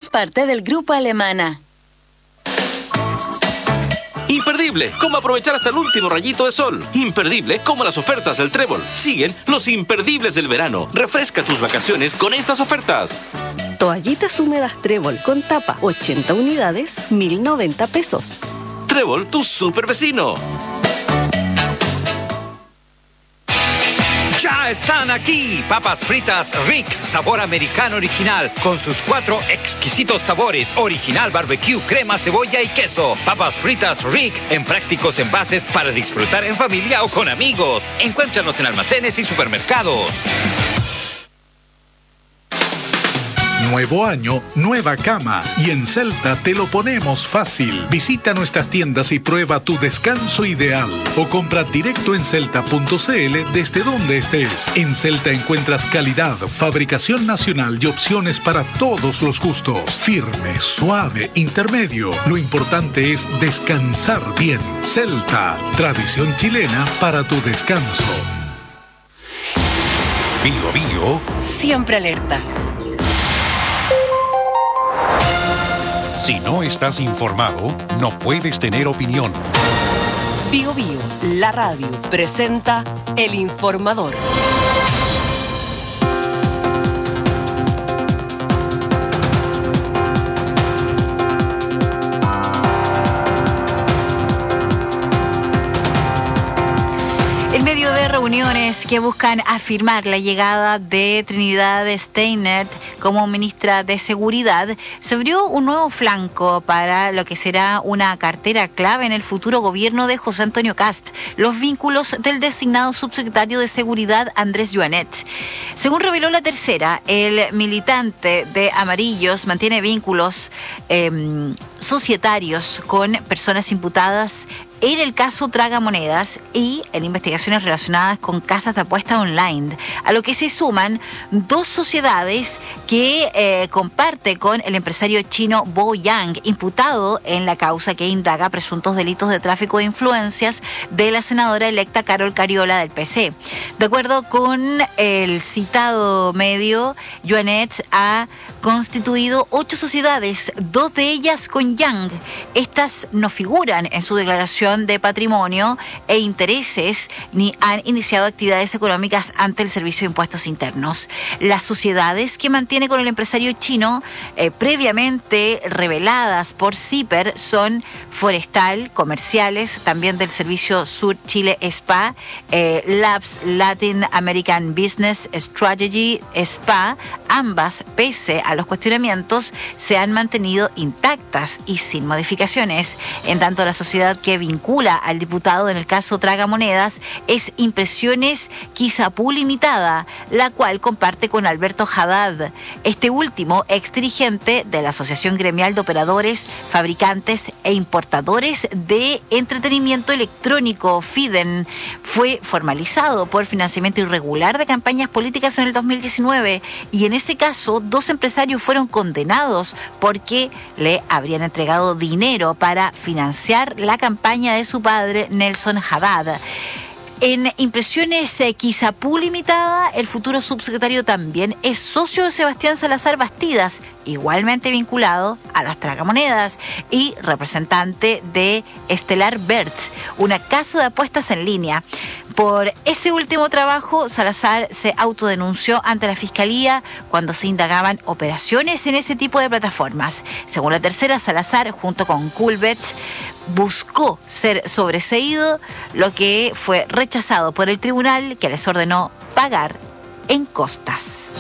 parte del Grupo Alemana. Imperdible, cómo aprovechar hasta el último rayito de sol. Imperdible, como las ofertas del Trébol. Siguen los imperdibles del verano. Refresca tus vacaciones con estas ofertas. Toallitas húmedas Trébol con tapa, 80 unidades, 1.090 pesos. Trébol, tu super vecino. ¡Ya están aquí! Papas fritas Rick, sabor americano original, con sus 4 exquisitos sabores: original, barbecue, crema, cebolla y queso. Papas fritas Rick, en prácticos envases para disfrutar en familia o con amigos. Encuéntranos en almacenes y supermercados. Nuevo año, nueva cama. Y en Celta te lo ponemos fácil. Visita nuestras tiendas y prueba tu descanso ideal. O compra directo en celta.cl desde donde estés. En Celta encuentras calidad, fabricación nacional y opciones para todos los gustos. Firme, suave, intermedio. Lo importante es descansar bien. Celta, tradición chilena para tu descanso. Bio Bio. Siempre alerta. Si no estás informado, no puedes tener opinión. Bio Bio, la radio, presenta El Informador. En medio de reuniones que buscan afirmar la llegada de Trinidad Steiner como ministra de Seguridad, se abrió un nuevo flanco para lo que será una cartera clave en el futuro gobierno de José Antonio Kast: los vínculos del designado subsecretario de Seguridad Andrés Joanet. Según reveló La Tercera, el militante de Amarillos mantiene vínculos societarios con personas imputadas en el caso Tragamonedas y en investigaciones relacionadas con casas de apuestas online, a lo que se suman 2 sociedades que comparte con el empresario chino Bo Yang, imputado en la causa que indaga presuntos delitos de tráfico de influencias de la senadora electa Carol Cariola del PC. De acuerdo con el citado medio, Joanet ha constituido 8 sociedades, 2 de ellas con Yang. Estas no figuran en su declaración de patrimonio e intereses ni han iniciado actividades económicas ante el Servicio de Impuestos Internos. Las sociedades que mantiene con el empresario chino, previamente reveladas por CIPER, son Forestal, comerciales, también del Servicio Sur Chile SPA, Labs Latin American Business Strategy SPA. Ambas, pese a los cuestionamientos, se han mantenido intactas y sin modificaciones. En tanto, la sociedad que vincula al diputado en el caso Tragamonedas es Impresiones Quizapú Limitada, la cual comparte con Alberto Haddad, este último ex dirigente de la Asociación Gremial de Operadores, Fabricantes e Importadores de Entretenimiento Electrónico, FIDEN. Fue formalizado por financiamiento irregular de campañas políticas en el 2019 y en ese caso 2 empresarios fueron condenados porque le habrían entregado dinero para financiar la campaña de su padre, Nelson Haddad. En Impresiones Quizapú Limitada, el futuro subsecretario también es socio de Sebastián Salazar Bastidas, igualmente vinculado a las tragamonedas, y representante de Estelar Bert, una casa de apuestas en línea. Por ese último trabajo, Salazar se autodenunció ante la Fiscalía cuando se indagaban operaciones en ese tipo de plataformas. Según La Tercera, Salazar, junto con Culbet, buscó ser sobreseído, lo que fue rechazado por el tribunal, que les ordenó pagar en costas.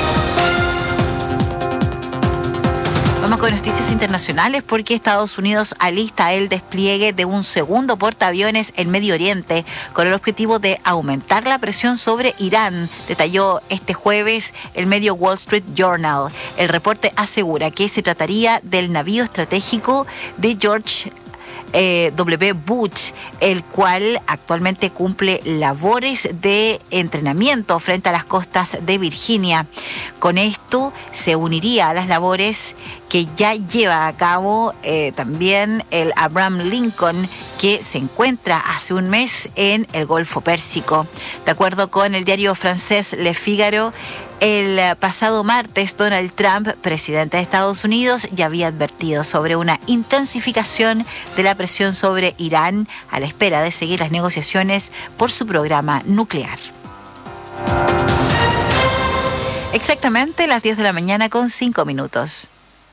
Vamos con noticias internacionales porque Estados Unidos alista el despliegue de un segundo portaaviones en Medio Oriente con el objetivo de aumentar la presión sobre Irán, detalló este jueves el medio Wall Street Journal. El reporte asegura que se trataría del navío estratégico de George W. Bush, el cual actualmente cumple labores de entrenamiento frente a las costas de Virginia. Con esto se uniría a las labores que ya lleva a cabo también el Abraham Lincoln, que se encuentra hace un mes en el Golfo Pérsico. De acuerdo con el diario francés Le Figaro, El pasado martes, Donald Trump, presidente de Estados Unidos, ya había advertido sobre una intensificación de la presión sobre Irán a la espera de seguir las negociaciones por su programa nuclear. Exactamente las 10 de la mañana con 5 minutos.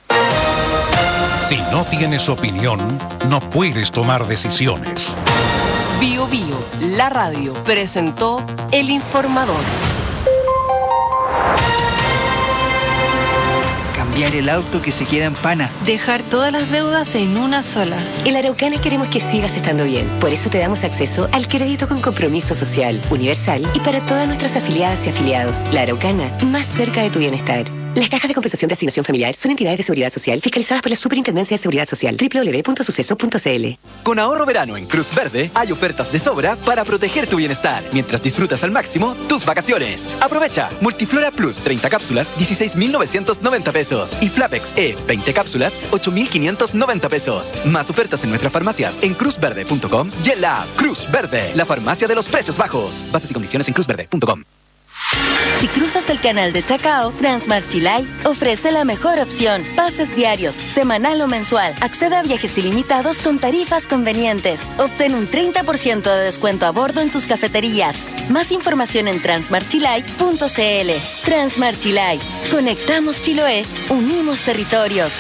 Si no tienes opinión, no puedes tomar decisiones. Bio Bio, la radio, presentó El Informador. Cambiar el auto que se queda en pana. Dejar todas las deudas en una sola. En la Araucana queremos que sigas estando bien. Por eso te damos acceso al crédito con compromiso social, universal y para todas nuestras afiliadas y afiliados. La Araucana, más cerca de tu bienestar. Las cajas de compensación de asignación familiar son entidades de seguridad social fiscalizadas por la Superintendencia de Seguridad Social. www.suceso.cl. Con ahorro verano en Cruz Verde hay ofertas de sobra para proteger tu bienestar mientras disfrutas al máximo tus vacaciones. Aprovecha Multiflora Plus 30 cápsulas 16.990 pesos y Flapex E 20 cápsulas 8.590 pesos. Más ofertas en nuestras farmacias en cruzverde.com y en la app Cruz Verde, la farmacia de los precios bajos. Bases y condiciones en cruzverde.com. Si cruzas el canal de Chacao, Transmart Chilay ofrece la mejor opción. Pases diarios, semanal o mensual. Accede a viajes ilimitados con tarifas convenientes. Obtén un 30% de descuento a bordo en sus cafeterías. Más información en transmartchilay.cl. Transmart Chilay. Conectamos Chiloé, unimos territorios.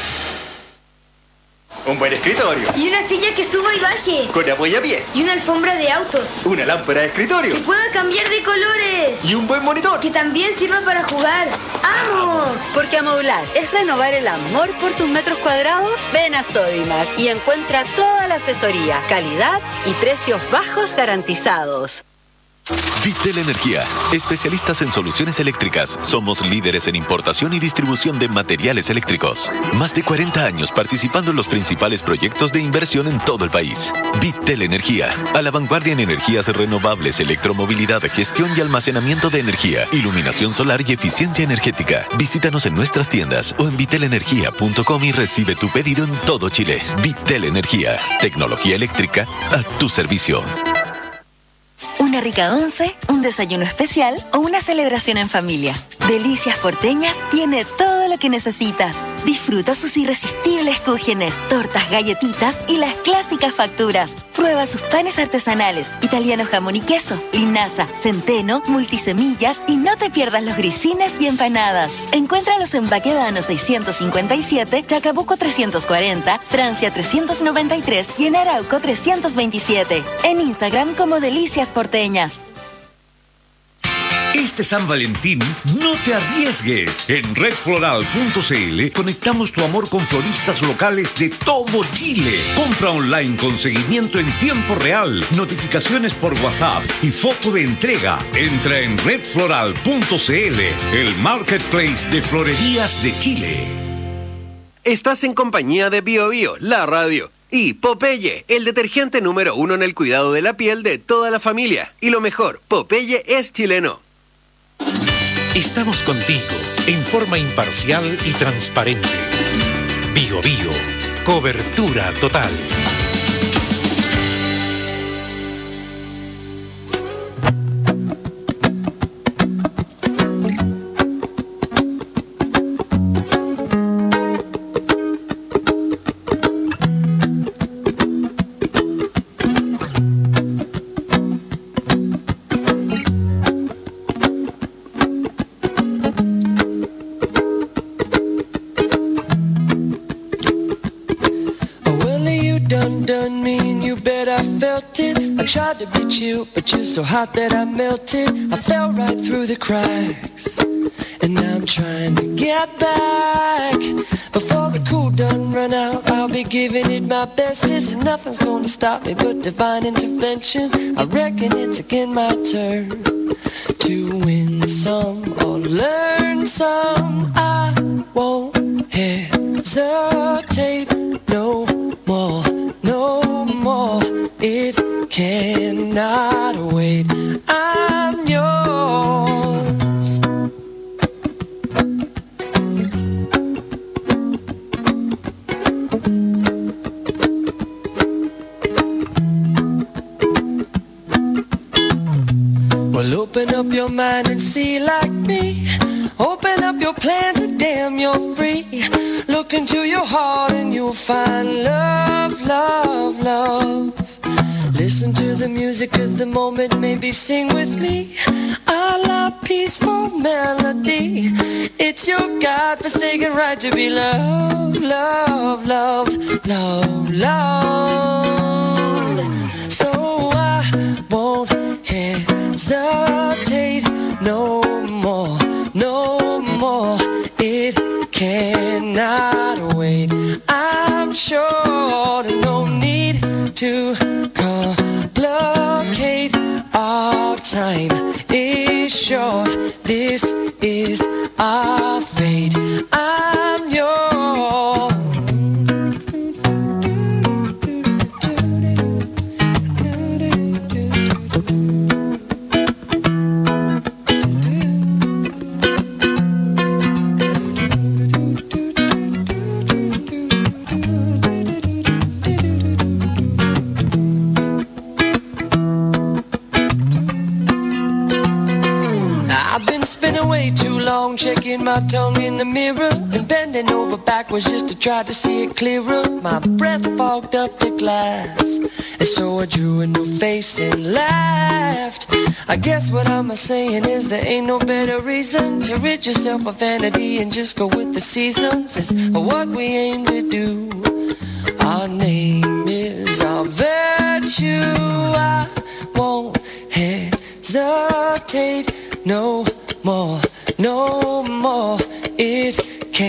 Un buen escritorio. Y una silla que suba y baje. Con apoyapiés. Y una alfombra de autos. Una lámpara de escritorio. Que pueda cambiar de colores. Y un buen monitor. Que también sirva para jugar. ¡Amo! Porque amoblar es renovar el amor por tus metros cuadrados. Ven a Sodimac y encuentra toda la asesoría, calidad y precios bajos garantizados. Vitel Energía, especialistas en soluciones eléctricas. Somos líderes en importación y distribución de materiales eléctricos. Más de 40 años participando en los principales proyectos de inversión en todo el país. Vitel Energía, a la vanguardia en energías renovables, electromovilidad, gestión y almacenamiento de energía, iluminación solar y eficiencia energética. Visítanos en nuestras tiendas o en vitelenergia.com y recibe tu pedido en todo Chile. Vitel Energía, tecnología eléctrica a tu servicio. Una rica once, un desayuno especial o una celebración en familia. Delicias Porteñas tiene todo lo que necesitas. Disfruta sus irresistibles cúgenes, tortas, galletitas y las clásicas facturas. Prueba sus panes artesanales, italiano jamón y queso, linaza, centeno, multisemillas y no te pierdas los grisines y empanadas. Encuéntralos en Baquedano 657, Chacabuco 340, Francia 393 y en Arauco 327. En Instagram como Delicias Porteñas. Este San Valentín, no te arriesgues. En redfloral.cl conectamos tu amor con floristas locales de todo Chile. Compra online con seguimiento en tiempo real, notificaciones por WhatsApp y foto de entrega. Entra en redfloral.cl, el marketplace de florerías de Chile. Estás en compañía de Bio Bio, la radio. Y Popeye, el detergente número 1 en el cuidado de la piel de toda la familia. Y lo mejor, Popeye es chileno. Estamos contigo en forma imparcial y transparente. Bio Bio, cobertura total. Tried to be chill, but you're so hot that I melted. I fell right through the cracks, and now I'm trying to get back. Before the cool done run out, I'll be giving it my bestest, and nothing's gonna stop me but divine intervention. I reckon it's again my turn to win some or learn some. I won't hesitate no more, no more. It cannot wait. I'm yours. Well, open up your mind and see like me. your plans and damn, you're free. Look into your heart and you'll find love, love, love. Listen to the music of the moment, maybe sing with me. A la peaceful melody. It's your God-forsaken right to be loved, loved, loved, loved, loved. So I won't hesitate no more, no more. It cannot wait. I'm sure there's no need to complicate. Our time is short. This is our fate. I'm yours. Way too long checking my tongue in the mirror and bending over backwards just to try to see it clearer. My breath fogged up the glass, and so I drew a new face and laughed. I guess what I'm saying is there ain't no better reason to rid yourself of vanity and just go with the seasons. It's what we aim to do. Our name is our virtue. I won't hesitate no more, no more. It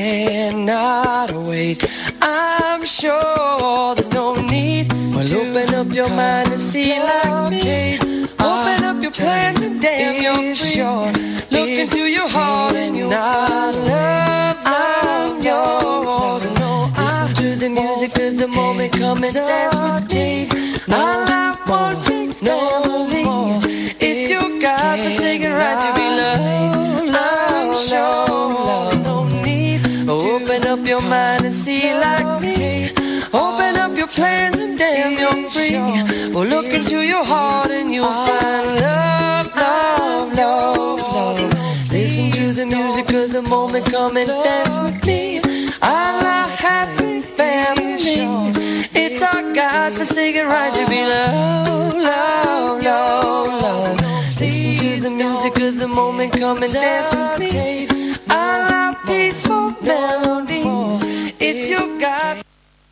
cannot wait. I'm sure there's no need. Well, open up your mind and see like me. Open up your plans and damn, you're free. Look into your heart and you'll find love. I'm yours. Listen to the music of the moment. Come and dance with me. All I want, big family. It's your God-forsaken right to be loved. I'm sure no need to open up your mind and see like me. Open up your plans and damn, you're free. Well, look into your heart and you'll find love, love, love, love. Listen to the music of the moment. Come and dance with me. I'm a happy family. It's our God-forsaken right to be loved, love, love, love. Listen to the music of the moment. Come and dance with me. I love peaceful melodies. It's your God.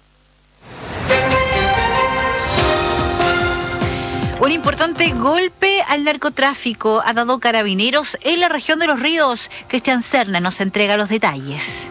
Un importante golpe al narcotráfico ha dado Carabineros en la región de Los Ríos. Cristian Serna nos entrega los detalles.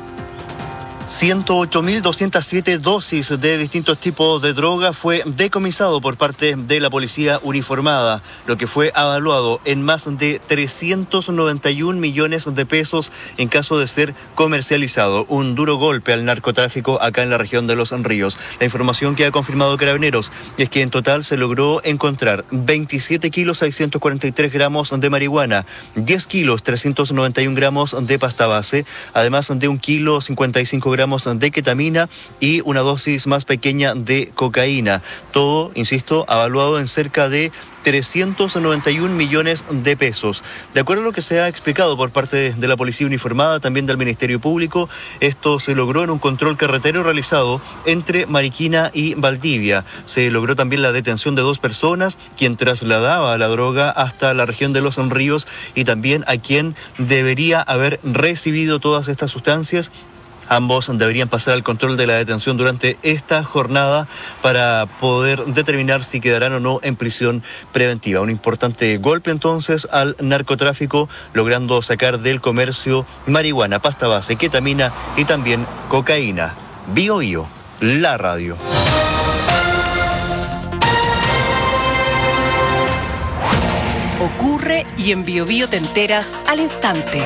108.207 dosis de distintos tipos de droga fue decomisado por parte de la policía uniformada, lo que fue evaluado en más de 391 millones de pesos en caso de ser comercializado. Un duro golpe al narcotráfico acá en la región de Los Ríos. La información que ha confirmado Carabineros es que en total se logró encontrar 27 kilos 643 gramos de marihuana, 10 kilos 391 gramos de pasta base, además de 1 kilo 55 gramos de ketamina y una dosis más pequeña de cocaína. Todo, insisto, evaluado en cerca de 391 millones de pesos. De acuerdo a lo que se ha explicado por parte de la Policía Uniformada, también del Ministerio Público, esto se logró en un control carretero realizado entre Mariquina y Valdivia. Se logró también la detención de 2 personas, quien trasladaba la droga hasta la región de Los Ríos y también a quien debería haber recibido todas estas sustancias. Ambos deberían pasar al control de la detención durante esta jornada para poder determinar si quedarán o no en prisión preventiva. Un importante golpe entonces al narcotráfico, logrando sacar del comercio marihuana, pasta base, ketamina y también cocaína. Bio Bio, la radio. Ocurre y en Bio Bio te enteras al instante.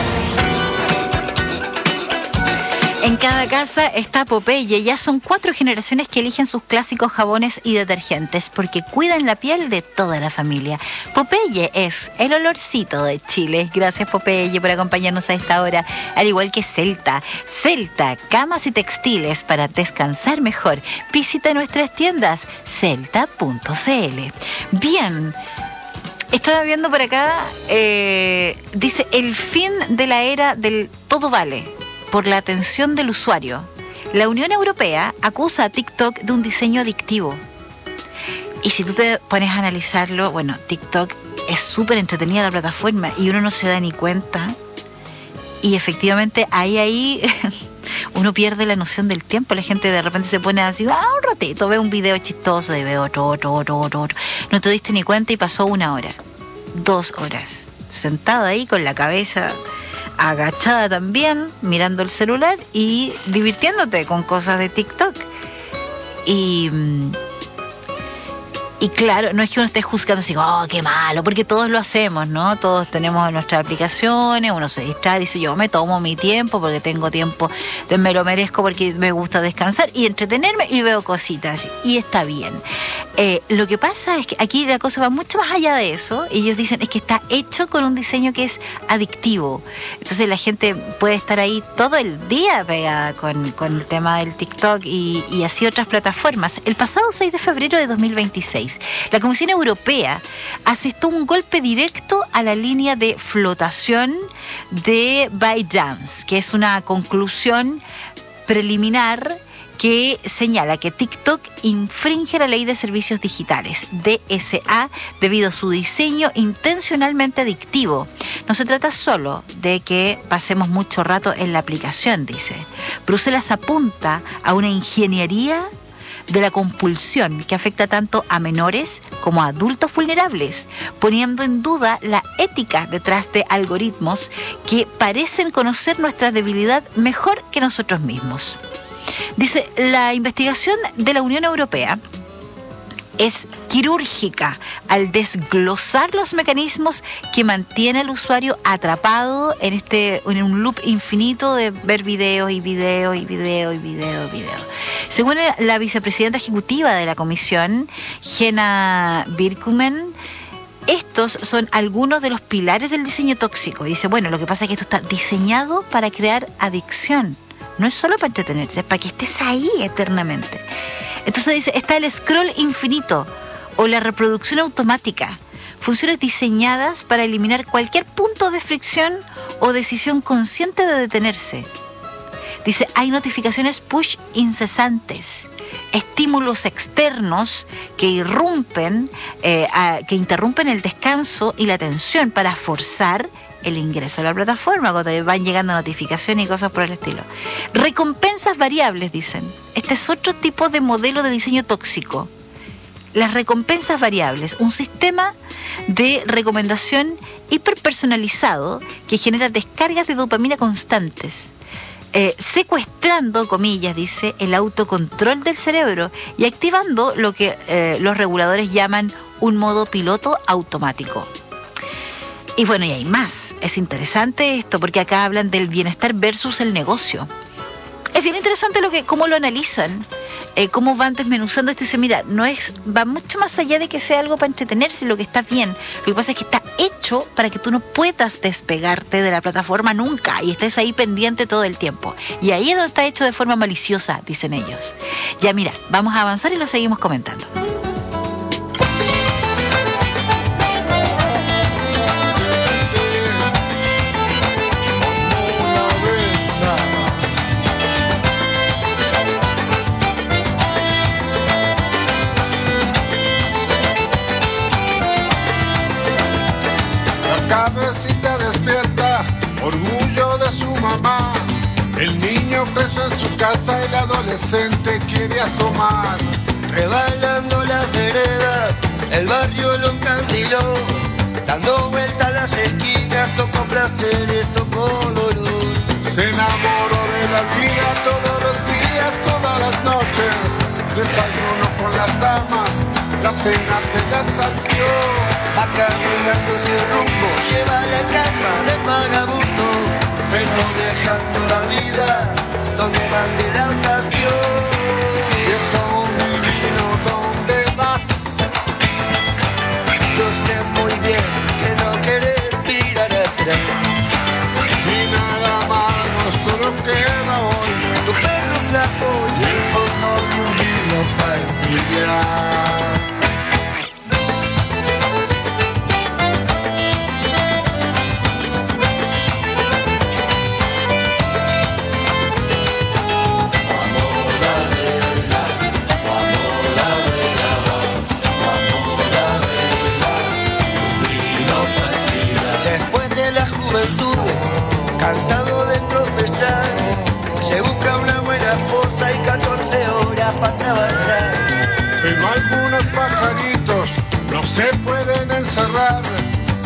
En cada casa está Popeye. Ya son 4 generaciones que eligen sus clásicos jabones y detergentes porque cuidan la piel de toda la familia. Popeye es el olorcito de Chile. Gracias, Popeye, por acompañarnos a esta hora. Al igual que Celta. Celta, camas y textiles para descansar mejor. Visita nuestras tiendas celta.cl. Bien. Estaba viendo por acá, dice, el fin de la era del todo vale por la atención del usuario. La Unión Europea acusa a TikTok de un diseño adictivo. Y si tú te pones a analizarlo, bueno, TikTok es súper entretenida la plataforma y uno no se da ni cuenta. Y efectivamente ahí uno pierde la noción del tiempo. La gente de repente se pone así, un ratito, ve un video chistoso y ve otro. No te diste ni cuenta y pasó 1 hora, 2 horas, sentado ahí con la cabeza agachada también, mirando el celular y divirtiéndote con cosas de TikTok. Y claro, no es que uno esté juzgando así, qué malo, porque todos lo hacemos, ¿no? Todos tenemos nuestras aplicaciones, uno se distrae, dice, yo me tomo mi tiempo porque tengo tiempo, me lo merezco porque me gusta descansar y entretenerme y veo cositas, y está bien. Lo que pasa es que aquí la cosa va mucho más allá de eso, y ellos dicen, es que está hecho con un diseño que es adictivo. Entonces la gente puede estar ahí todo el día pegada con el tema del TikTok y así otras plataformas. El pasado 6 de febrero de 2026, la Comisión Europea asestó un golpe directo a la línea de flotación de ByteDance, que es una conclusión preliminar que señala que TikTok infringe la Ley de Servicios Digitales, DSA, debido a su diseño intencionalmente adictivo. No se trata solo de que pasemos mucho rato en la aplicación, dice. Bruselas apunta a una ingeniería de la compulsión que afecta tanto a menores como a adultos vulnerables, poniendo en duda la ética detrás de algoritmos que parecen conocer nuestra debilidad mejor que nosotros mismos. Dice, la investigación de la Unión Europea es quirúrgica al desglosar los mecanismos que mantiene al usuario atrapado en un loop infinito de ver videos. Según la vicepresidenta ejecutiva de la Comisión, Jenna Birkumen, estos son algunos de los pilares del diseño tóxico. Dice, bueno, lo que pasa es que esto está diseñado para crear adicción. No es solo para entretenerse, es para que estés ahí eternamente. Entonces dice, está el scroll infinito o la reproducción automática. Funciones diseñadas para eliminar cualquier punto de fricción o decisión consciente de detenerse. Dice, hay notificaciones push incesantes, estímulos externos que interrumpen el descanso y la atención para forzar el ingreso a la plataforma, cuando te van llegando notificaciones y cosas por el estilo. Recompensas variables, dicen. Este es otro tipo de modelo de diseño tóxico. Las recompensas variables, un sistema de recomendación hiperpersonalizado que genera descargas de dopamina constantes, secuestrando, comillas, dice, el autocontrol del cerebro y activando lo que los reguladores llaman un modo piloto automático. Y bueno, y hay más. Es interesante esto porque acá hablan del bienestar versus el negocio. Es bien interesante cómo lo analizan, cómo van desmenuzando esto y dicen, mira, va mucho más allá de que sea algo para entretenerse, lo que está bien. Lo que pasa es que está hecho para que tú no puedas despegarte de la plataforma nunca y estés ahí pendiente todo el tiempo. Y ahí es donde está hecho de forma maliciosa, dicen ellos. Ya mira, vamos a avanzar y lo seguimos comentando. Cabecita despierta, orgullo de su mamá. El niño preso en su casa, el adolescente quiere asomar. Rebalando las veredas, el barrio lo encandiló. Dando vueltas a las esquinas, tocó placeres, tocó dolor. Se enamoró de la vida todos los días, todas las noches. Desayuno con las damas, la cena se la salteó. Va caminando sin rumbo, lleva la calma del vagabundo, pero dejando la vida donde mande la ocasión. Y es un divino donde vas. Yo sé muy bien que no querés mirar atrás. Y nada más nos solo queda hoy tu perro flaco y el fondo de un vino para estudiar.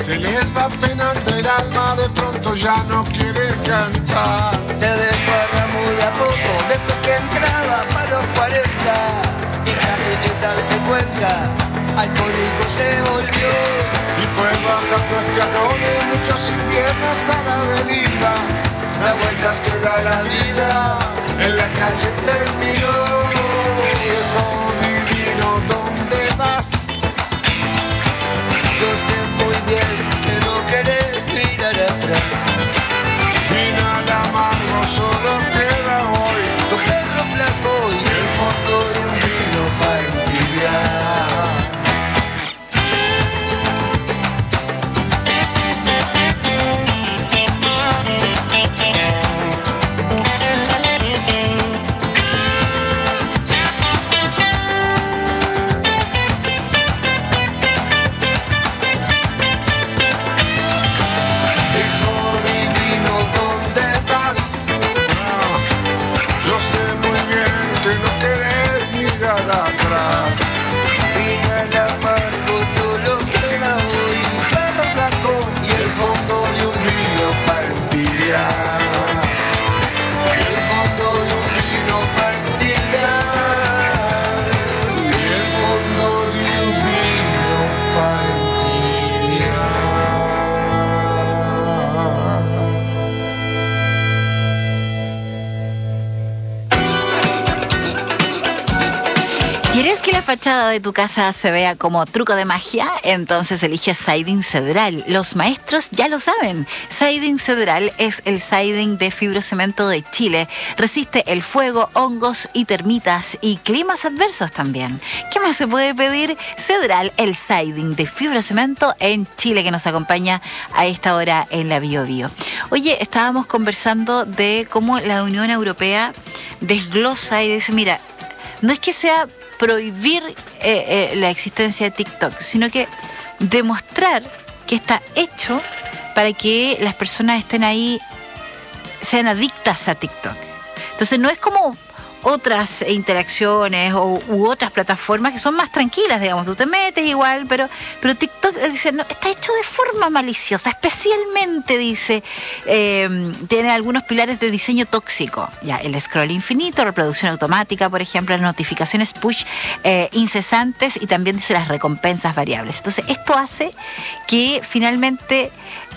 Se les va penando el alma, de pronto ya no quieren cantar. Se desparramó de a poco después que entraba para los 40 y casi sin darse cuenta, alcohólico se volvió. Y fue bajando escalones, muchos inviernos a la avenida. Las vueltas que da la vida en la calle terminó. Viejo divino, ¿dónde vas? Yo sé muy bien que no querés mirar atrás. Final amargo solo queda hoy. Tu Pedro flaco y el fondo de un vino para envidiar. ¿Quieres que la fachada de tu casa se vea como truco de magia? Entonces elige Siding Cedral. Los maestros ya lo saben. Siding Cedral es el siding de fibrocemento de Chile. Resiste el fuego, hongos y termitas y climas adversos también. ¿Qué más se puede pedir? Cedral, el siding de fibrocemento en Chile, que nos acompaña a esta hora en la Bio Bio. Oye, estábamos conversando de cómo la Unión Europea desglosa y dice, mira, no es que sea prohibir la existencia de TikTok, sino que demostrar que está hecho para que las personas estén ahí, sean adictas a TikTok. Entonces no es como otras interacciones u otras plataformas que son más tranquilas, digamos, tú te metes igual, pero TikTok dice, no, está hecho de forma maliciosa, especialmente dice, tiene algunos pilares de diseño tóxico, ya, el scroll infinito, reproducción automática, por ejemplo, las notificaciones push incesantes y también dice las recompensas variables. Entonces esto hace que finalmente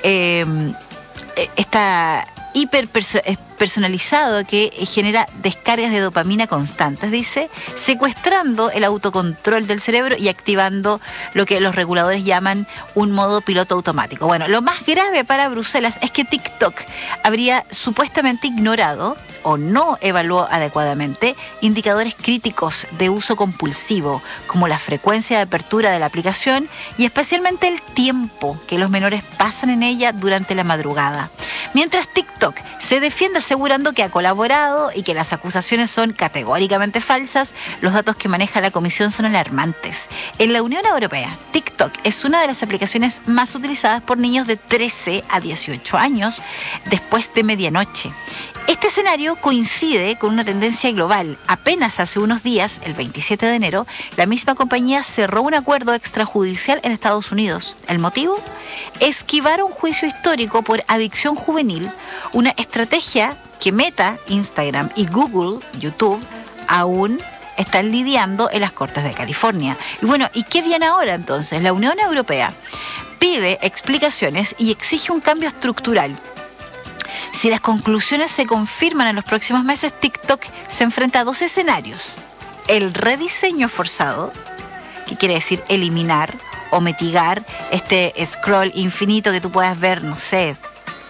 esta hiperpersonalizado que genera descargas de dopamina constantes, dice, secuestrando el autocontrol del cerebro y activando lo que los reguladores llaman un modo piloto automático. Bueno, lo más grave para Bruselas es que TikTok habría supuestamente ignorado o no evaluó adecuadamente indicadores críticos de uso compulsivo, como la frecuencia de apertura de la aplicación y especialmente el tiempo que los menores pasan en ella durante la madrugada. Mientras TikTok se defiende asegurando que ha colaborado y que las acusaciones son categóricamente falsas, los datos que maneja la comisión son alarmantes. En la Unión Europea, TikTok es una de las aplicaciones más utilizadas por niños de 13 a 18 años después de medianoche. Este escenario coincide con una tendencia global. Apenas hace unos días, el 27 de enero, la misma compañía cerró un acuerdo extrajudicial en Estados Unidos. ¿El motivo? Esquivar un juicio histórico por adicción juvenil, una estrategia que Meta, Instagram y Google, YouTube, aún están lidiando en las Cortes de California. Y bueno, ¿y qué viene ahora entonces? La Unión Europea pide explicaciones y exige un cambio estructural. Si las conclusiones se confirman en los próximos meses, TikTok se enfrenta a dos escenarios. El rediseño forzado, que quiere decir eliminar o mitigar este scroll infinito que tú puedas ver, no sé,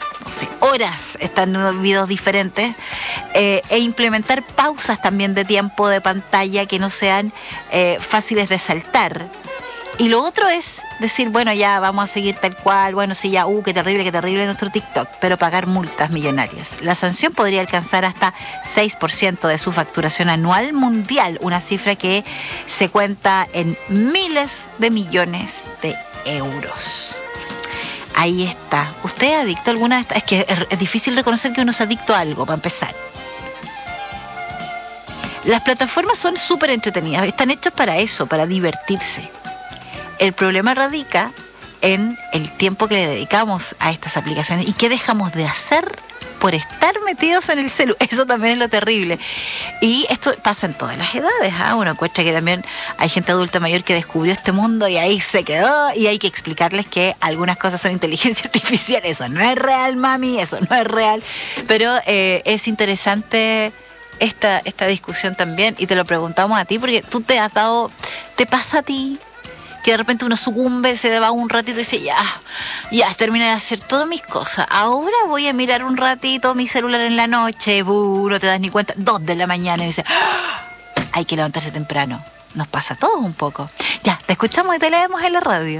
horas están en videos diferentes, e implementar pausas también de tiempo de pantalla que no sean fáciles de saltar. Y lo otro es decir, bueno, ya vamos a seguir tal cual, bueno, sí, ya, qué terrible nuestro TikTok, pero pagar multas millonarias. La sanción podría alcanzar hasta 6% de su facturación anual mundial, una cifra que se cuenta en miles de millones de euros. Ahí está. ¿Usted es adicto a alguna de estas? Es que es difícil reconocer que uno es adicto a algo, para empezar. Las plataformas son súper entretenidas, están hechas para eso, para divertirse. El problema radica en el tiempo que le dedicamos a estas aplicaciones y qué dejamos de hacer por estar metidos en el celu. Eso también es lo terrible. Y esto pasa en todas las edades. Uno encuentra que también hay gente adulta mayor que descubrió este mundo y ahí se quedó, y hay que explicarles que algunas cosas son inteligencia artificial. Eso no es real, mami, eso no es real. Pero es interesante esta discusión también, y te lo preguntamos a ti porque tú te pasa a ti que de repente uno sucumbe, se va un ratito y dice, ya, terminé de hacer todas mis cosas. Ahora voy a mirar un ratito mi celular en la noche. No te das ni cuenta. 2 de la mañana y dice, hay que levantarse temprano. Nos pasa a todos un poco. Ya, te escuchamos y te leemos en la radio.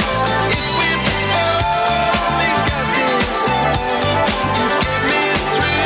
Get me through.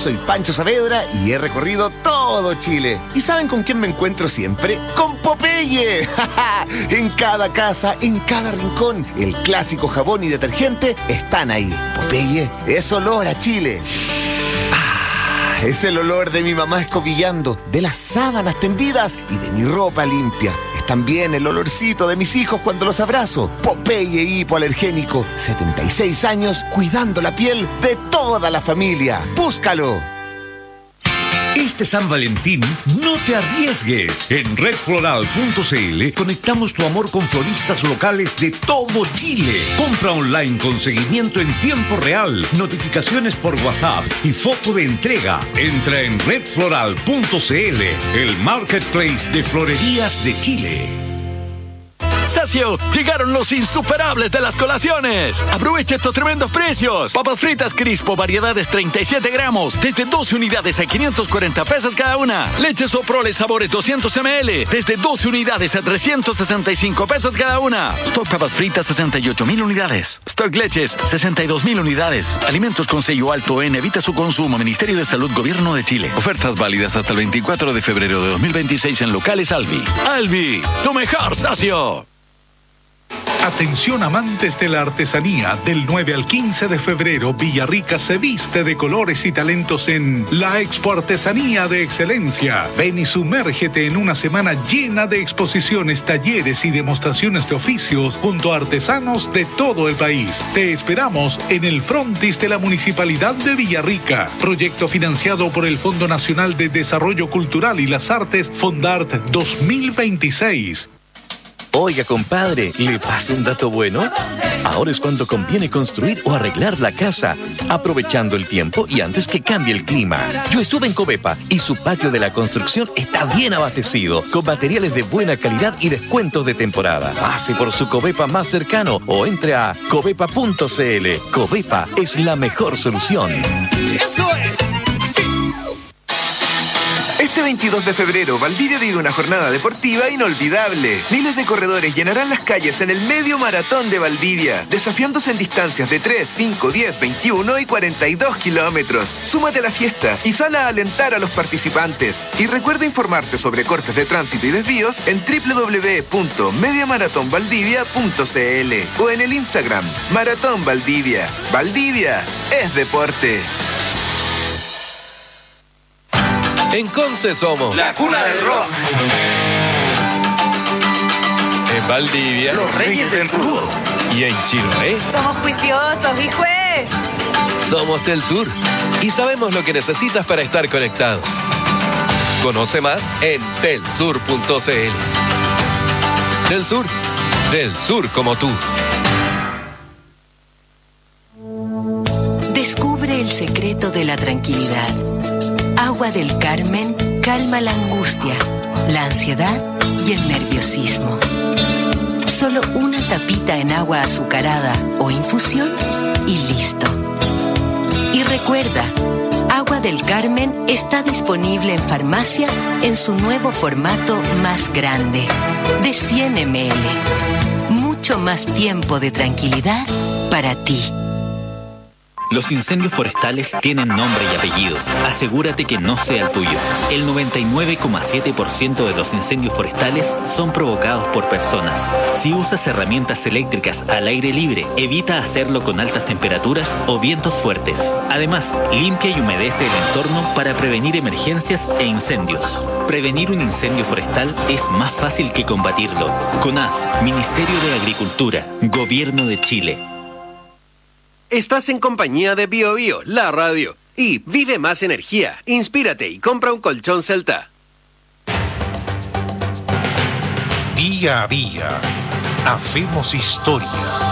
soy Pancho Saavedra y he recorrido todo Chile. ¿Y saben con quién me encuentro siempre? ¡Con Popeye! En cada casa, en cada rincón, el clásico jabón y detergente están ahí. Popeye es olor a Chile. Es el olor de mi mamá escobillando, de las sábanas tendidas y de mi ropa limpia. Es también el olorcito de mis hijos cuando los abrazo. Popeye hipoalergénico, 76 años cuidando la piel de toda la familia. ¡Búscalo! Este San Valentín, no te arriesgues. En redfloral.cl conectamos tu amor con floristas locales de todo Chile. Compra online con seguimiento en tiempo real, notificaciones por WhatsApp y foto de entrega. Entra en redfloral.cl, el marketplace de florerías de Chile. Sacio, llegaron los insuperables de las colaciones. Aprovecha estos tremendos precios. Papas fritas Crispo, variedades 37 gramos, desde 12 unidades a 540 pesos cada una. Leche Soprole sabores 200 ml, desde 12 unidades a 365 pesos cada una. Stock papas fritas 68,000 unidades. Stock leches 62,000 unidades. Alimentos con sello alto en evita su consumo. Ministerio de Salud, Gobierno de Chile. Ofertas válidas hasta el 24 de febrero de 2026 en locales Alvi. Alvi, tu mejor socio. Atención amantes de la artesanía, del 9 al 15 de febrero, Villarrica se viste de colores y talentos en la Expo Artesanía de Excelencia. Ven y sumérgete en una semana llena de exposiciones, talleres y demostraciones de oficios junto a artesanos de todo el país. Te esperamos en el frontis de la Municipalidad de Villarrica. Proyecto financiado por el Fondo Nacional de Desarrollo Cultural y las Artes, Fondart 2026. Oiga, compadre, ¿le paso un dato bueno? Ahora es cuando conviene construir o arreglar la casa, aprovechando el tiempo y antes que cambie el clima. Yo estuve en Covepa y su patio de la construcción está bien abastecido, con materiales de buena calidad y descuentos de temporada. Pase por su Covepa más cercano o entre a covepa.cl. Covepa es la mejor solución. ¡Eso es! ¡Sí! Este 22 de febrero, Valdivia vive una jornada deportiva inolvidable. Miles de corredores llenarán las calles en el Medio Maratón de Valdivia, desafiándose en distancias de 3, 5, 10, 21 y 42 kilómetros. Súmate a la fiesta y sal a alentar a los participantes. Y recuerda informarte sobre cortes de tránsito y desvíos en www.mediamaratonvaldivia.cl o en el Instagram Maratón Valdivia. Valdivia es deporte. En Conce somos la cuna del rock. En Valdivia, los reyes del crudo. Y en Chiloé, Somos juiciosos, hijo. somos del sur. Y sabemos lo que necesitas para estar conectado. Conoce más en telsur.cl. Del sur como tú. Descubre el secreto de la tranquilidad. Agua del Carmen calma la angustia, la ansiedad y el nerviosismo. Solo una tapita en agua azucarada o infusión y listo. Y recuerda, Agua del Carmen está disponible en farmacias en su nuevo formato más grande, de 100 ml. Mucho más tiempo de tranquilidad para ti. Los incendios forestales tienen nombre y apellido. Asegúrate que no sea el tuyo. El 99,7% de los incendios forestales son provocados por personas. Si usas herramientas eléctricas al aire libre, evita hacerlo con altas temperaturas o vientos fuertes. Además, limpia y humedece el entorno para prevenir emergencias e incendios. Prevenir un incendio forestal es más fácil que combatirlo. CONAF, Ministerio de Agricultura, Gobierno de Chile. Estás en compañía de BioBio, la radio. Y vive más energía, inspírate y compra un colchón Celta. Día a día, hacemos historia.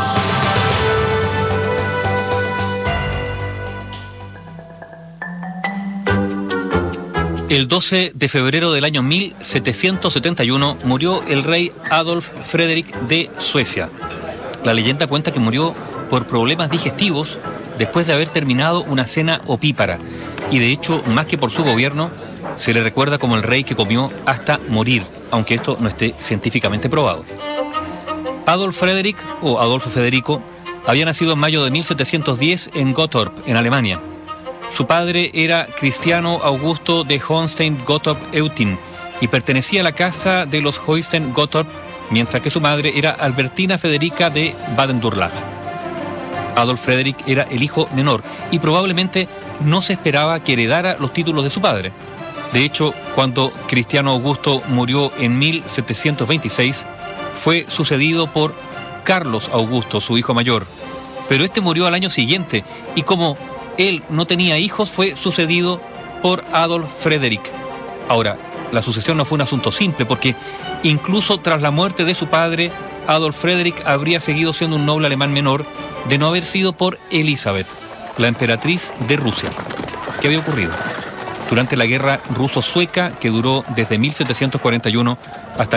El 12 de febrero del año 1771 murió el rey Adolf Fredrik de Suecia. La leyenda cuenta que murió por problemas digestivos después de haber terminado una cena opípara, y de hecho, más que por su gobierno, se le recuerda como el rey que comió hasta morir, aunque esto no esté científicamente probado. Adolf Fredrik, o Adolfo Federico, había nacido en mayo de 1710 en Gottorp, en Alemania. Su padre era Cristiano Augusto de Hohenstein-Gottorp-Eutin y pertenecía a la casa de los Hohenstein-Gottorp, mientras que su madre era Albertina Federica de Baden-Durlach. Adolf Frederick era el hijo menor y probablemente no se esperaba que heredara los títulos de su padre. De hecho, cuando Cristiano Augusto murió en 1726, fue sucedido por Carlos Augusto, su hijo mayor. Pero este murió al año siguiente y como él no tenía hijos, fue sucedido por Adolf Frederick. Ahora, la sucesión no fue un asunto simple porque incluso tras la muerte de su padre, Adolf Frederick habría seguido siendo un noble alemán menor de no haber sido por Elizabeth, la emperatriz de Rusia. ¿Qué había ocurrido? Durante la guerra ruso-sueca, que duró desde 1741 hasta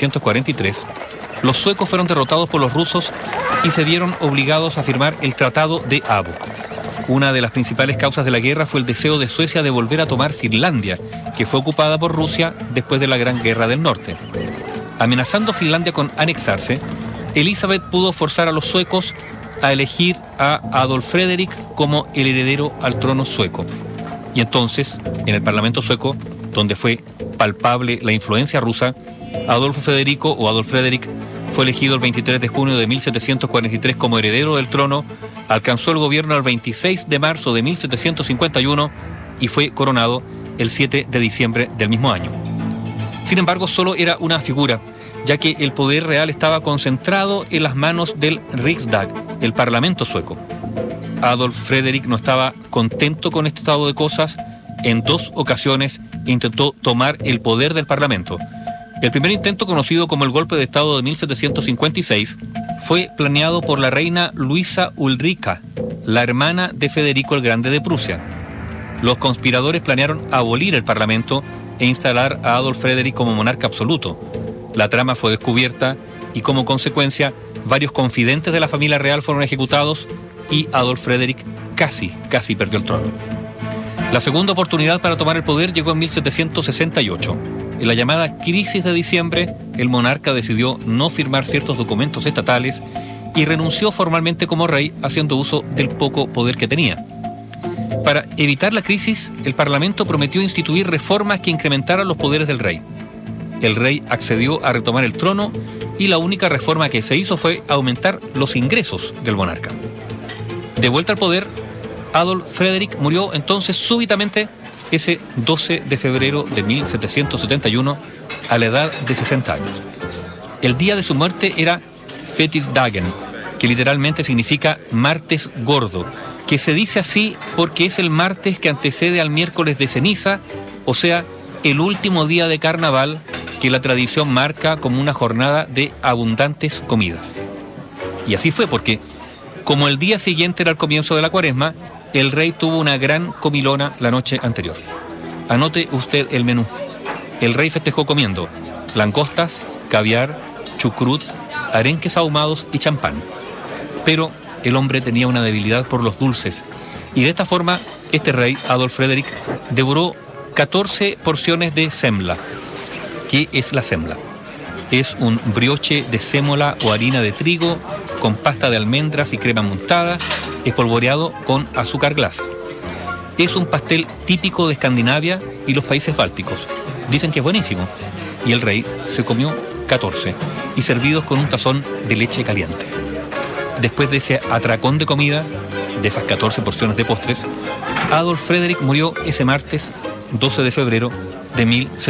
1743, los suecos fueron derrotados por los rusos y se vieron obligados a firmar el Tratado de Abo. Una de las principales causas de la guerra fue el deseo de Suecia de volver a tomar Finlandia, que fue ocupada por Rusia después de la Gran Guerra del Norte. Amenazando Finlandia con anexarse, Elizabeth pudo forzar a los suecos a elegir a Adolf Frederick como el heredero al trono sueco. Y entonces, en el Parlamento sueco, donde fue palpable la influencia rusa, Adolfo Federico o Adolf Frederick fue elegido el 23 de junio de 1743 como heredero del trono, alcanzó el gobierno el 26 de marzo de 1751 y fue coronado el 7 de diciembre del mismo año. Sin embargo, solo era una figura, ya que el poder real estaba concentrado en las manos del Riksdag, el Parlamento sueco. Adolf Frederick no estaba contento con este estado de cosas. En 2 ocasiones intentó tomar el poder del Parlamento. El primer intento, conocido como el golpe de Estado de 1756, fue planeado por la reina Luisa Ulrica, la hermana de Federico el Grande de Prusia. Los conspiradores planearon abolir el Parlamento e instalar a Adolf Frederick como monarca absoluto. La trama fue descubierta y, como consecuencia, varios confidentes de la familia real fueron ejecutados y Adolf Frederick casi perdió el trono. La segunda oportunidad para tomar el poder llegó en 1768. En la llamada crisis de diciembre, el monarca decidió no firmar ciertos documentos estatales y renunció formalmente como rey, haciendo uso del poco poder que tenía. Para evitar la crisis, el Parlamento prometió instituir reformas que incrementaran los poderes del rey. El rey accedió a retomar el trono y la única reforma que se hizo fue aumentar los ingresos del monarca. De vuelta al poder, Adolf Frederick murió entonces súbitamente ese 12 de febrero de 1771 a la edad de 60 años. El día de su muerte era Fetidsdagen, que literalmente significa martes gordo, que se dice así porque es el martes que antecede al miércoles de ceniza, o sea, el último día de carnaval que la tradición marca como una jornada de abundantes comidas. Y así fue porque, como el día siguiente era el comienzo de la Cuaresma, el rey tuvo una gran comilona la noche anterior. Anote usted el menú. El rey festejó comiendo langostas, caviar, chucrut, arenques ahumados y champán. Pero el hombre tenía una debilidad por los dulces y de esta forma este rey, Adolf Frederick, devoró 14 porciones de semla. ¿Qué es la semla? Es un brioche de sémola o harina de trigo con pasta de almendras y crema montada, espolvoreado con azúcar glass. Es un pastel típico de Escandinavia y los países bálticos. Dicen que es buenísimo. Y el rey se comió 14 y servidos con un tazón de leche caliente. Después de ese atracón de comida, de esas 14 porciones de postres, Adolf Frederick murió ese martes 12 de febrero de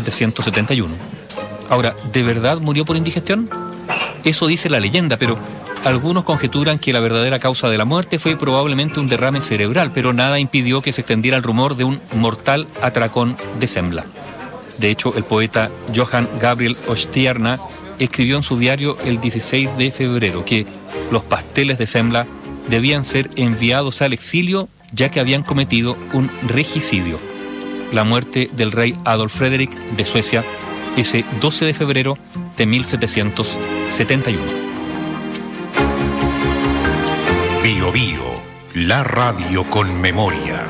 1771. Ahora, ¿de verdad murió por indigestión? Eso dice la leyenda, pero algunos conjeturan que la verdadera causa de la muerte fue probablemente un derrame cerebral, pero nada impidió que se extendiera el rumor de un mortal atracón de semla. De hecho, el poeta Johann Gabriel Ostierna escribió en su diario el 16 de febrero que los pasteles de semla debían ser enviados al exilio ya que habían cometido un regicidio. La muerte del rey Adolf Frederick de Suecia ese 12 de febrero de 1771. Bio Bio, la radio con memoria.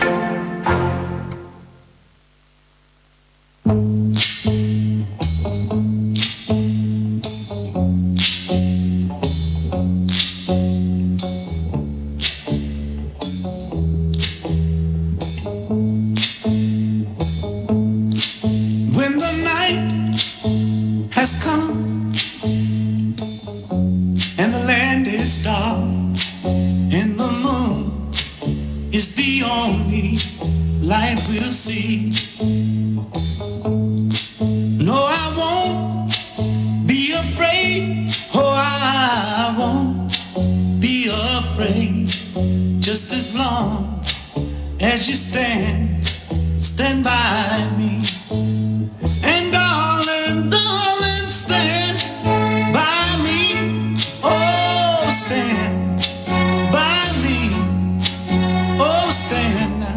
stand by me. And darling, darling, stand by me. Oh, stand by me. Oh, stand now.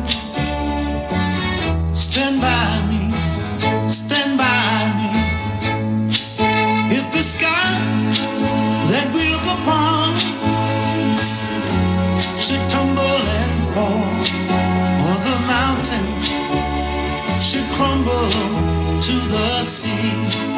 Stand by me. Stand by me. If the sky that we look upon should tumble and fall, or the mountains should crumble to the sea,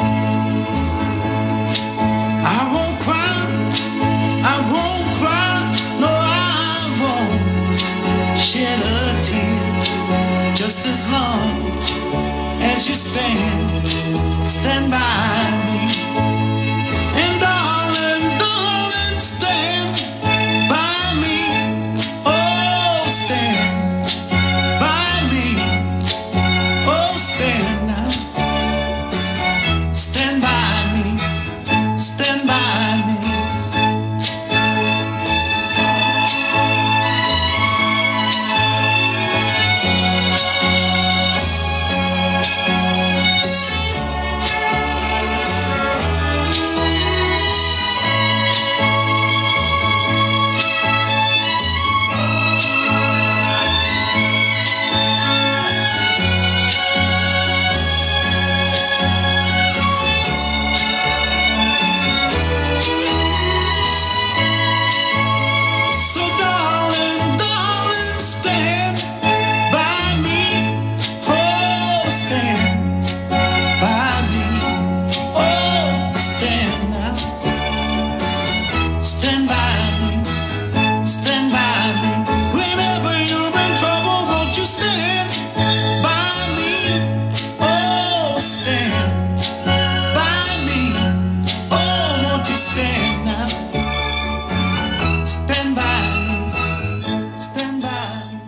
I won't cry, I won't cry, no, I won't shed a tear, just as long as you stand by me. And darling, darling, stand by me. Oh, stand by me. Oh, stand now. Stand by me. Stand by me. So darling, darling, stand by me. Oh, stand by me. Oh, stand now. Stand by me. Stand by me. Whenever you're in trouble, won't you stand by me? Oh, stand by me. Oh, won't you stand now? Stand by me. Stand by me.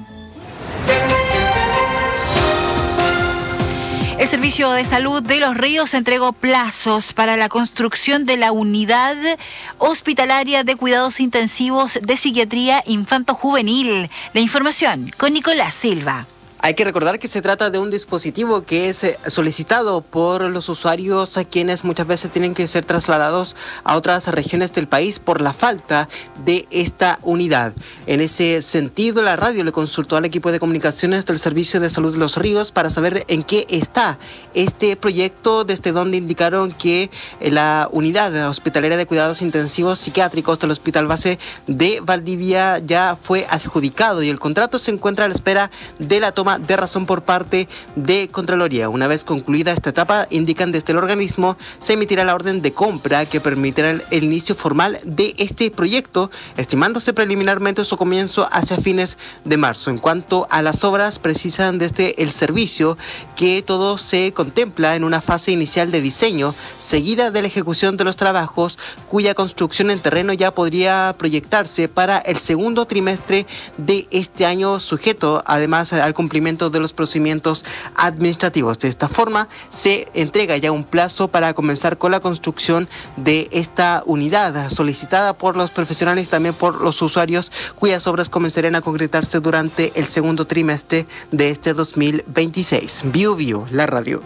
El Servicio de Salud de Los Ríos entregó plazos para la construcción de la unidad hospitalaria de cuidados intensivos de psiquiatría infanto-juvenil. La información con Nicolás Silva. Hay que recordar que se trata de un dispositivo que es solicitado por los usuarios a quienes muchas veces tienen que ser trasladados a otras regiones del país por la falta de esta unidad. En ese sentido, la radio le consultó al equipo de comunicaciones del Servicio de Salud de Los Ríos para saber en qué está este proyecto, desde donde indicaron que la unidad hospitalaria de cuidados intensivos psiquiátricos del Hospital Base de Valdivia ya fue adjudicado y el contrato se encuentra a la espera de la toma de razón por parte de Contraloría. Una vez concluida esta etapa, indican desde el organismo, se emitirá la orden de compra que permitirá el inicio formal de este proyecto, estimándose preliminarmente su comienzo hacia fines de marzo. En cuanto a las obras, precisan desde el servicio que todo se contempla en una fase inicial de diseño, seguida de la ejecución de los trabajos, cuya construcción en terreno ya podría proyectarse para el segundo trimestre de este año, sujeto además al cumplimiento de los procedimientos administrativos. De esta forma, se entrega ya un plazo para comenzar con la construcción de esta unidad solicitada por los profesionales y también por los usuarios, cuyas obras comenzarán a concretarse durante el segundo trimestre de este 2026. Bio Bio, la radio.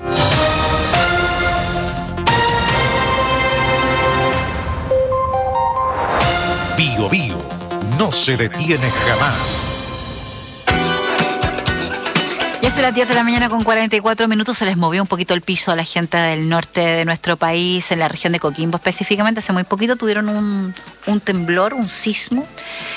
Bio Bio no se detiene jamás. Ya son las 10 de la mañana con 44 minutos. Se les movió un poquito el piso a la gente del norte de nuestro país, en la región de Coquimbo específicamente. Hace muy poquito tuvieron un temblor, un sismo.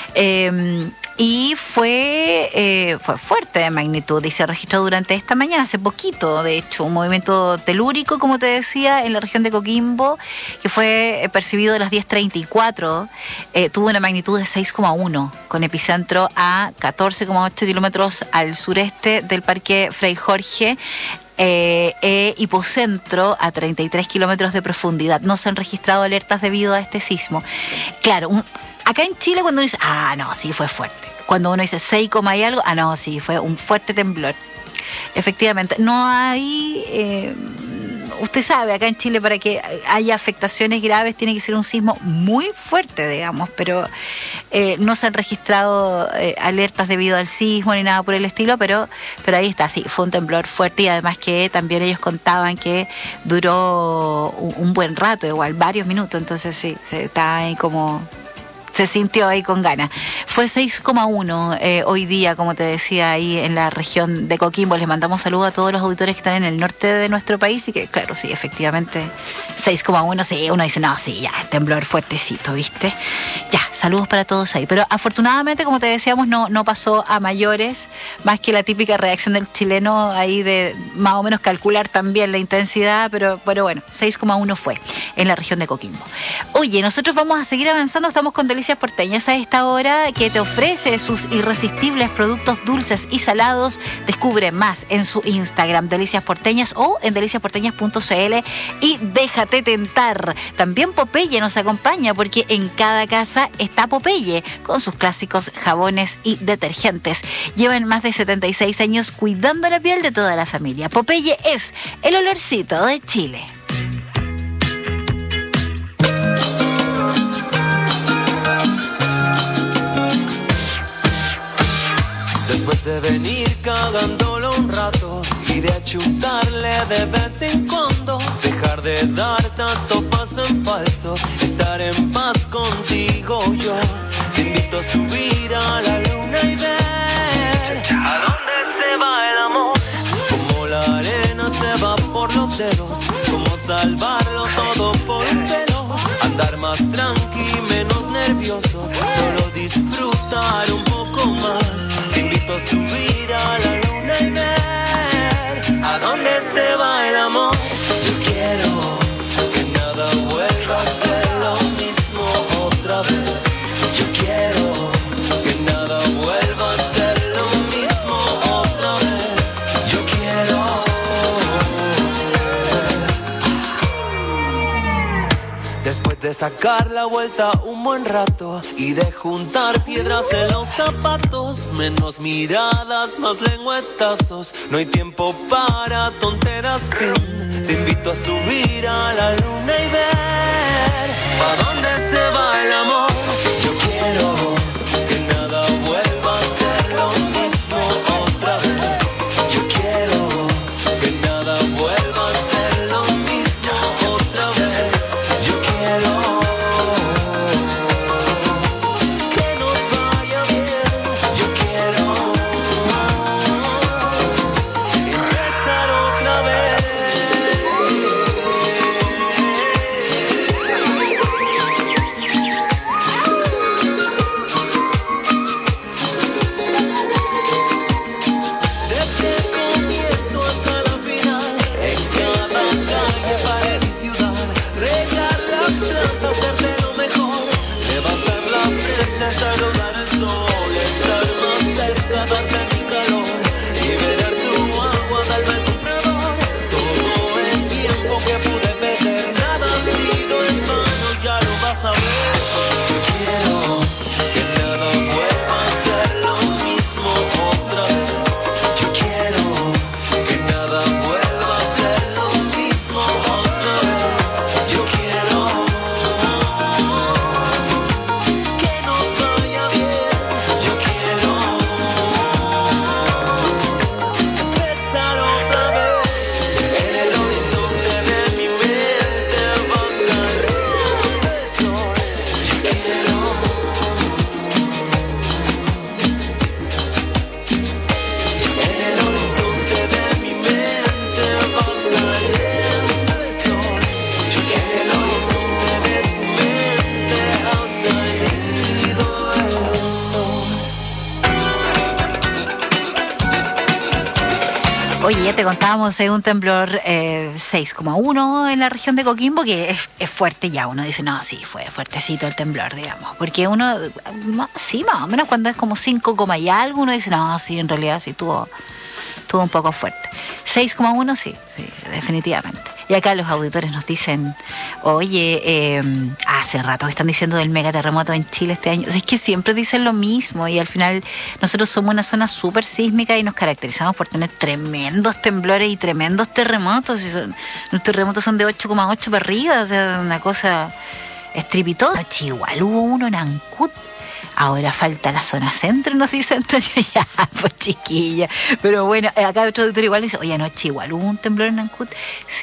Y fue fuerte de magnitud y se registró durante esta mañana, hace poquito, de hecho, un movimiento telúrico, como te decía, en la región de Coquimbo, que fue percibido a las 10:34, tuvo una magnitud de 6,1, con epicentro a 14,8 kilómetros al sureste del Parque Fray Jorge, hipocentro a 33 kilómetros de profundidad. No se han registrado alertas debido a este sismo. Claro, acá en Chile cuando uno dice, no, sí, fue fuerte. Cuando uno dice 6, y algo, no, sí, fue un fuerte temblor. Efectivamente, no hay usted sabe, acá en Chile para que haya afectaciones graves tiene que ser un sismo muy fuerte, digamos, pero no se han registrado alertas debido al sismo ni nada por el estilo, pero ahí está, sí, fue un temblor fuerte y además que también ellos contaban que duró un buen rato, igual, varios minutos, entonces sí, está ahí como... Se sintió ahí con ganas. Fue 6,1 hoy día, como te decía, ahí en la región de Coquimbo. Les mandamos saludos a todos los auditores que están en el norte de nuestro país y que, claro, sí, efectivamente, 6,1, sí, uno dice, no, sí, ya, temblor fuertecito, ¿viste? Ya, saludos para todos ahí. Pero afortunadamente, como te decíamos, no pasó a mayores, más que la típica reacción del chileno ahí de más o menos calcular también la intensidad, pero bueno, 6,1 fue en la región de Coquimbo. Oye, nosotros vamos a seguir avanzando, estamos con Delicias Porteñas a esta hora que te ofrece sus irresistibles productos dulces y salados. Descubre más en su Instagram, Delicias Porteñas, o en deliciasporteñas.cl y déjate tentar. También Popeye nos acompaña porque en cada casa está Popeye con sus clásicos jabones y detergentes. Llevan más de 76 años cuidando la piel de toda la familia. Popeye es el olorcito de Chile. Después de venir cagándolo un rato y de achutarle de vez en cuando, dejar de dar tanto paso en falso, estar en paz contigo yo. Te invito a subir a la luna y ver a dónde se va el amor. Como la arena se va por los dedos, como salvarlo todo por un pelo. Andar más tranqui, menos nervioso, solo disfrutar un poco más. Te invito a subir a la luna y ver a dónde se va el amor. Yo quiero que nada vuelva a ser lo mismo otra vez. Yo quiero que nada vuelva a ser lo mismo otra vez. Yo quiero. Después de sacar la vuelta un buen rato y de juntar piedras en los zapatos, menos miradas, más lengüetazos, no hay tiempo para tonteras, fin. Te invito a subir a la luna y ver a dónde se va el amor. Yo quiero que nada vuelva a ser lo mismo otra vez. Yo quiero que nada vuelva a ser lo mismo otra vez. Yo quiero que nos vaya bien. Yo quiero empezar otra vez. Desde el comienzo hasta la final, en cada calle, pared y ciudad, regar las plantas, darte lo mejor, levantar la frente, saludar el sol, estar más cerca, darte mi calor, liberar tu agua, darme tu perdón, todo el tiempo que pude perder, nada ha sido en vano, ya lo vas a ver. Yo quiero que nada vuelva a ser lo mismo otra vez. Yo quiero que nada vuelva a ser lo mismo otra vez. Yo quiero que nos vaya bien. Yo quiero empezar otra vez. En el horizonte de mi mente va a salir el sol. Yo quiero. En el horizonte de mi mente va saliendo el sol. Yo quiero en el horizonte de tu mente ha salido el sol. Oye, ya te contábamos, un temblor 6,1 en la región de Coquimbo, que es fuerte ya. Uno dice, no, sí, fue fuertecito el temblor, digamos. Porque uno, sí, más o menos cuando es como 5, y algo, uno dice, no, sí, en realidad sí tuvo un poco fuerte. 6,1 sí, definitivamente. Y acá los auditores nos dicen, Oye, hace rato que están diciendo del megaterremoto en Chile este año. Es que siempre dicen lo mismo y al final nosotros somos una zona súper sísmica y nos caracterizamos por tener tremendos temblores y tremendos terremotos. Los terremotos son de 8,8 para arriba, o sea, una cosa estrepitosa. Igual hubo uno en Ancud. Ahora falta la zona centro, nos dice Antonio. Ya, pues chiquilla. Pero bueno, acá otro auditor igual dice, oye, anoche igual hubo un temblor en Ancud. Sí,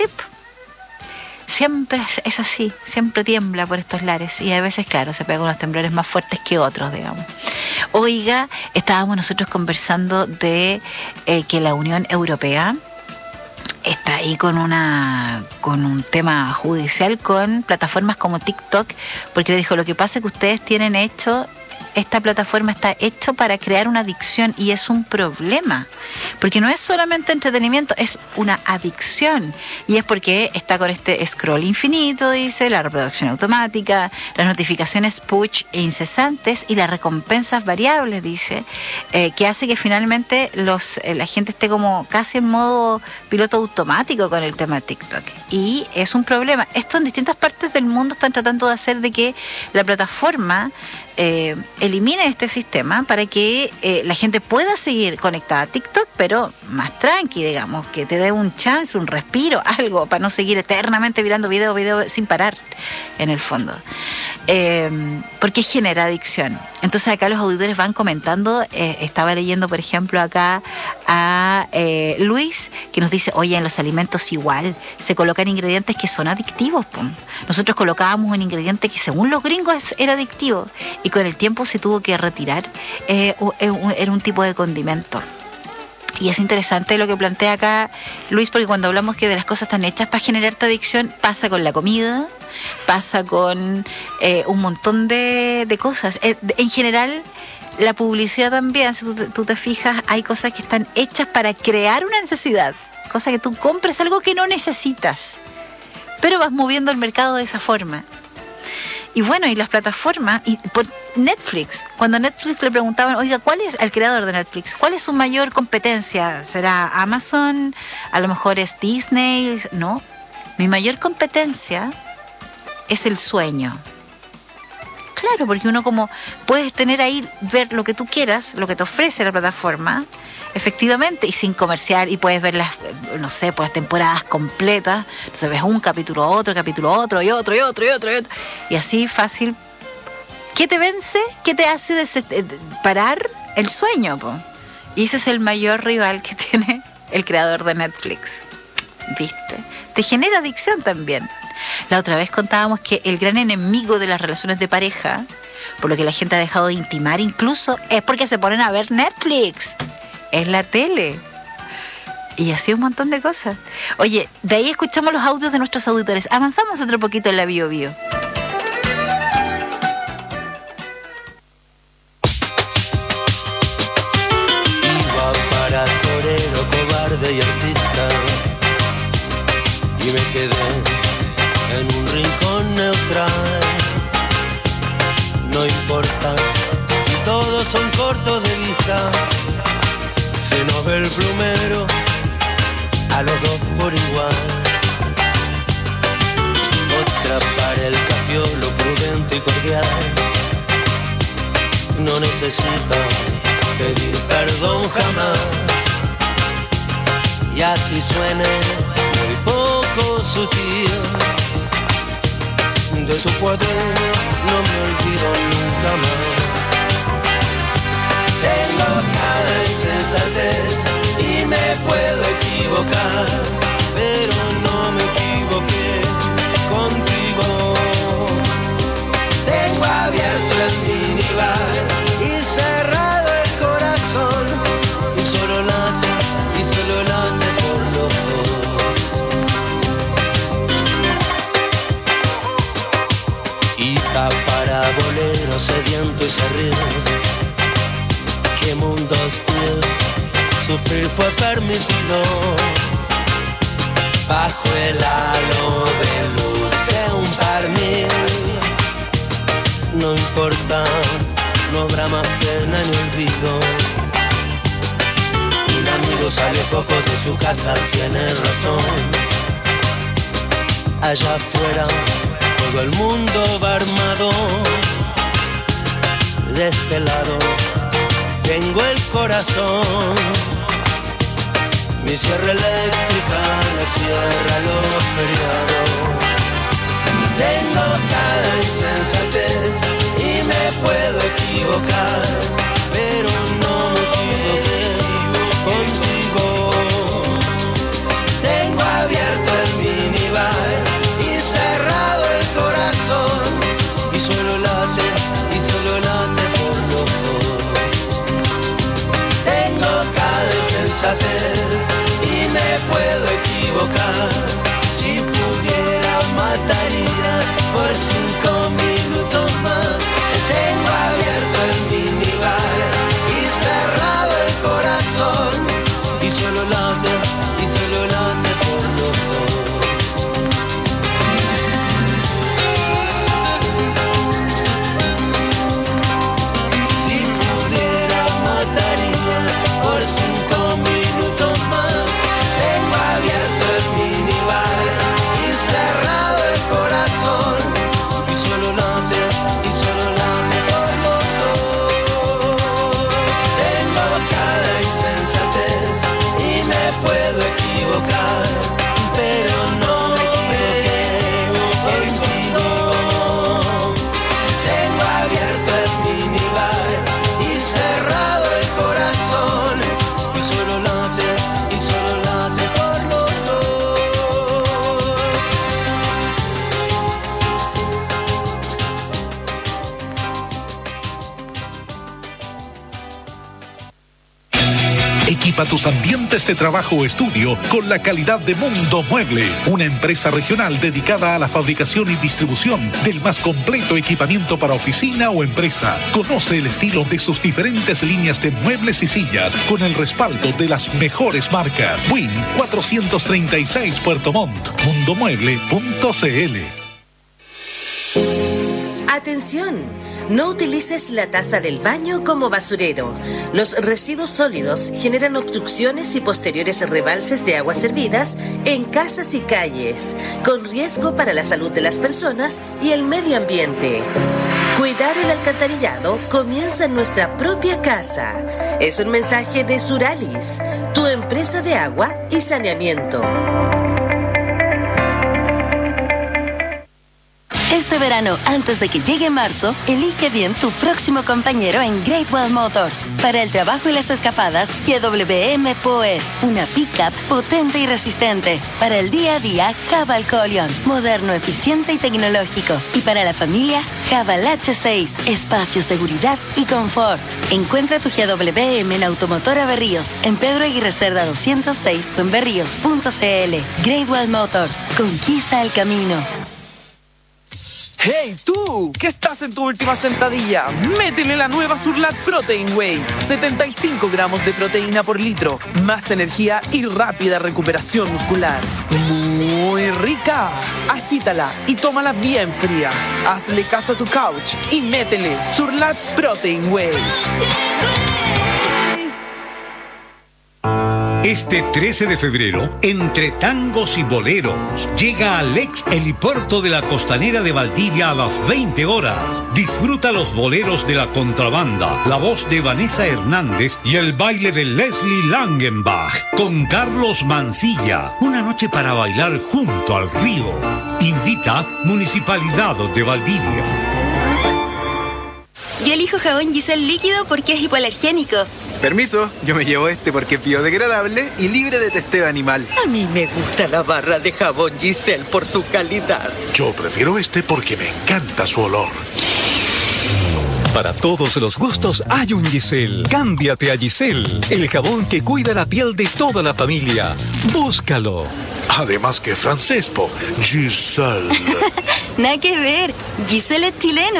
siempre es así, siempre tiembla por estos lares. Y a veces, claro, se pegan unos temblores más fuertes que otros, digamos. Oiga, estábamos nosotros conversando de que la Unión Europea está ahí con un tema judicial con plataformas como TikTok, porque le dijo, lo que pasa es que ustedes tienen hecho... Esta plataforma está hecho para crear una adicción y es un problema, porque no es solamente entretenimiento, es una adicción, y es porque está con este scroll infinito, dice, la reproducción automática, las notificaciones push e incesantes y las recompensas variables, dice, que hace que finalmente la gente esté como casi en modo piloto automático con el tema de TikTok, y es un problema. Esto en distintas partes del mundo están tratando de hacer de que la plataforma elimine este sistema para que la gente pueda seguir conectada a TikTok, pero más tranqui, digamos, que te dé un chance, un respiro, algo, para no seguir eternamente mirando video sin parar, en el fondo. Porque genera adicción. Entonces acá los auditores van comentando, estaba leyendo, por ejemplo, acá a Luis, que nos dice, oye, en los alimentos igual se colocan ingredientes que son adictivos. Nosotros colocábamos un ingrediente que según los gringos era adictivo y con el tiempo se tuvo que retirar. Era un tipo de condimento. Y es interesante lo que plantea acá Luis, porque cuando hablamos que de las cosas están hechas para generarte adicción, pasa con la comida, pasa con un montón de cosas. En general, la publicidad también, si tú te fijas, hay cosas que están hechas para crear una necesidad. Cosa que tú compres algo que no necesitas, pero vas moviendo el mercado de esa forma. Y bueno, y las plataformas, y por Netflix, cuando Netflix le preguntaban, oiga, ¿cuál es el creador de Netflix? ¿Cuál es su mayor competencia? ¿Será Amazon? ¿A lo mejor es Disney? No, mi mayor competencia es el sueño. Claro, porque uno como puedes tener ahí, ver lo que tú quieras, lo que te ofrece la plataforma, efectivamente, y sin comercial, y puedes ver las, no sé, por las temporadas completas. Entonces ves un capítulo, otro, y otro. Y así fácil. ¿Qué te vence? ¿Qué te hace parar? El sueño, po. Y ese es el mayor rival que tiene el creador de Netflix. ¿Viste? Te genera adicción también. La otra vez contábamos que el gran enemigo de las relaciones de pareja, por lo que la gente ha dejado de intimar incluso, es porque se ponen a ver Netflix. Es la tele. Y así un montón de cosas. Oye, de ahí escuchamos los audios de nuestros auditores. Avanzamos otro poquito en la Bio Bio. Iba para torero, cobarde y artista, y me quedé en un rincón neutral. No importa si todos son cortos de vista, se nos ve el plumero a los dos por igual. Otra para el cafiolo prudente y cordial, no necesita pedir perdón jamás. Y así suene muy poco sutil, de tu cuadril no me olvido nunca más. Tengo cada insensatez y me puedo equivocar, pero no me equivoqué contigo. Tengo abierto el minibar y cerrado el corazón, y solo late por los dos. Y va para bolero sediento y serrín. ¿Qué mundo hostil? Sufrir fue permitido bajo el halo de luz de un barniz. No importa, no habrá más pena ni olvido. Un amigo sale poco de su casa, tiene razón. Allá afuera todo el mundo va armado. De este lado tengo el corazón. Mi sierra eléctrica me cierra los feriados. Tengo cada insensatez y me puedo equivocar, pero no me equivoqué contigo. Tengo abierto el minibar y cerrado el corazón, y solo late por los dos. Tengo cada insensatez y me puedo equivocar. Si pudiera mataría por 5 minutos más. Tengo abierto el minibar y cerrado el corazón, y solo late por los dos. Si pudiera mataría por 5 minutos más. Tengo abierto el minibar y cerrado el corazón, y solo late por los dos. Tengo cada insensatez y me puedo equivocar, pero no me equivoqué contigo. Tengo abierto el minibar y cerrado el corazón, y solo late por los dos. Equipa tus ambientes de trabajo o estudio con la calidad de Mundo Mueble, una empresa regional dedicada a la fabricación y distribución del más completo equipamiento para oficina o empresa. Conoce el estilo de sus diferentes líneas de muebles y sillas con el respaldo de las mejores marcas. Win 436 Puerto Montt, mundomueble.cl. Atención, no utilices la taza del baño como basurero. Los residuos sólidos generan obstrucciones y posteriores rebalses de aguas servidas en casas y calles, con riesgo para la salud de las personas y el medio ambiente. Cuidar el alcantarillado comienza en nuestra propia casa. Es un mensaje de Suralis, tu empresa de agua y saneamiento. Este verano, antes de que llegue marzo, elige bien tu próximo compañero en Great Wall Motors. Para el trabajo y las escapadas, GWM Power, una pickup potente y resistente. Para el día a día, Haval Colion, moderno, eficiente y tecnológico. Y para la familia, Haval H6, espacio, seguridad y confort. Encuentra tu GWM en Automotora Berríos, en Pedro Aguirre Cerda 206 o en berríos.cl. Great Wall Motors, conquista el camino. ¡Hey tú! ¿Qué estás en tu última sentadilla? Métele la nueva Surlat Protein Whey. 75 gramos de proteína por litro. Más energía y rápida recuperación muscular. Muy rica. Agítala y tómala bien fría. Hazle caso a tu couch y métele Surlat Protein Whey. Este 13 de febrero, entre tangos y boleros, llega al ex helipuerto de la Costanera de Valdivia a las 20 horas. Disfruta los boleros de la contrabanda, la voz de Vanessa Hernández y el baile de Leslie Langenbach con Carlos Mancilla. Una noche para bailar junto al río. Invita Municipalidad de Valdivia. Yo elijo jabón Giselle líquido porque es hipoalergénico. Permiso, yo me llevo este porque es biodegradable y libre de testeo animal. A mí me gusta la barra de jabón Giselle por su calidad. Yo prefiero este porque me encanta su olor. Para todos los gustos hay un Giselle. Cámbiate a Giselle, el jabón que cuida la piel de toda la familia. Búscalo. Además que francés, po. Giselle. Nada que ver. Giselle es chileno.